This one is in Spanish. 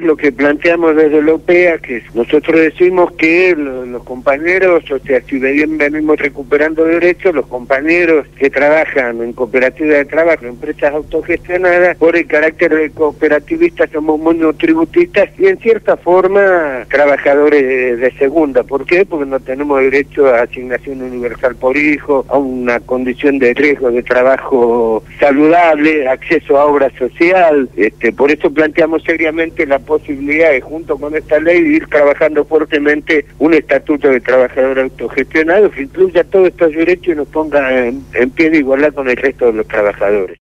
lo que planteamos desde la OPEA, que nosotros decimos que los compañeros, o sea, si bien venimos recuperando derechos, los compañeros que trabajan en cooperativas de trabajo, en empresas autogestionadas, por el carácter de cooperativista somos monotributistas y en cierta forma trabajadores de segunda. ¿Por qué? Porque no tenemos derecho a asignación universal por hijo, a una condición de riesgo de trabajo saludable, acceso a obra social. Por eso planteamos seriamente la posibilidad de, junto con esta ley, de ir trabajando fuertemente un estatuto de trabajador autogestionado que incluya todos estos derechos y nos ponga en pie de igualdad con el resto de los trabajadores.